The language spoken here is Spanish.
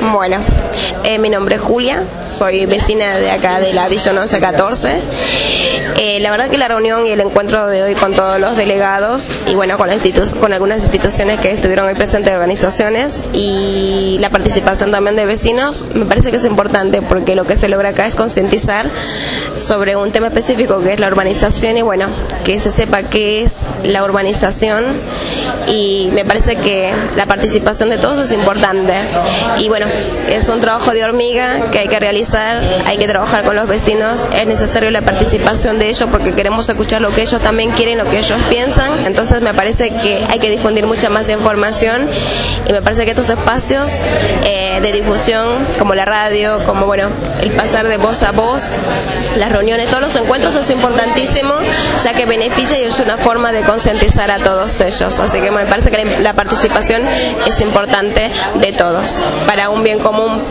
Bueno, mi nombre es Julia, soy vecina de acá de la Villa 1114. La verdad que la reunión y el encuentro de hoy con todos los delegados y bueno, con algunas instituciones que estuvieron hoy presentes de organizaciones y la participación también de vecinos, me parece que es importante porque lo que se logra acá es concientizar sobre un tema específico que es la urbanización y bueno, que se sepa qué es la urbanización y me parece que la participación de todos es importante y bueno, es un trabajo de hormiga que hay que realizar, hay que trabajar con los vecinos, es necesario la participación de ellos porque queremos escuchar lo que ellos también quieren, lo que ellos piensan, entonces me parece que hay que difundir mucha más información y me parece que estos espacios de difusión como la radio, como bueno, el pasar de voz a voz, las reuniones, todos los encuentros es importantísimo ya que beneficia y es una forma de concientizar a todos ellos, así que me parece que la participación es importante de todos para un bien común.